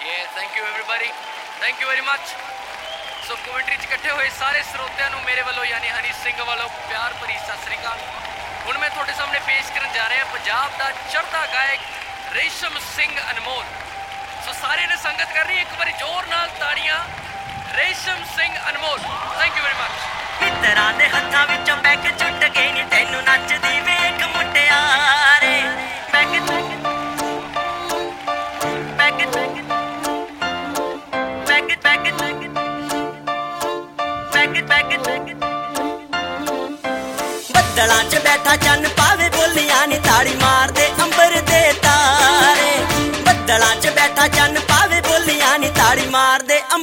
Thank you everybody, thank you very much. So commentary 'ਚ ਇਕੱਠੇ ਹੋਏ ਸਾਰੇ ਸਰੋਤਿਆਂ ਨੂੰ ਮੇਰੇ ਵੱਲੋਂ ਯਾਨੀ ਹਨੀ ਸਿੰਘ ਵੱਲੋਂ ਪਿਆਰ ਭਰੀ ਸਤਿ ਸ੍ਰੀ ਅਕਾਲ। ਹੁਣ ਮੈਂ ਤੁਹਾਡੇ ਸਾਹਮਣੇ ਪੇਸ਼ ਕਰਨ ਜਾ ਰਿਹਾ ਪੰਜਾਬ ਦਾ ਚੜ੍ਹਦਾ ਗਾਇਕ ਰੇਸ਼ਮ ਸਿੰਘ ਅਨਮੋਲ। ਸੋ ਸਾਰਿਆਂ ਨੇ ਸੰਗਤ ਕਰਨੀ, ਇੱਕ ਵਾਰੀ ਜ਼ੋਰ ਨਾਲ ਤਾੜੀਆਂ। Resham Singh Anmol, thank you very much. ਮਿੱਤਰਾਂ ਦੇ ਹੱਥਾਂ ਵਿੱਚੋਂ ਬੈਗ ਛੁੱਟ ਗਏ ਨੀ, ਤੈਨੂੰ ਨੱਚਦੀ ਵੇਖ ਮੁਟਿਆਰੇ। ਬੈਗ ਬੱਦਲਾਂ 'ਚ ਬੈਠਾ ਚੰਨ ਪਾਵੇ ਬੋਲੀਆਂ ਨੀ, ਤਾੜੀ ਮਾਰਦੇ ਅੰਬਰ ਦੇ ਤਾਰੇ। ਬੱਦਲਾਂ 'ਚ ਬੈਠਾ ਚੰਨ ਪਾਵੇ ਬੋਲੀਆਂ ਨੀ, ਤਾੜੀ ਮਾਰਦੇ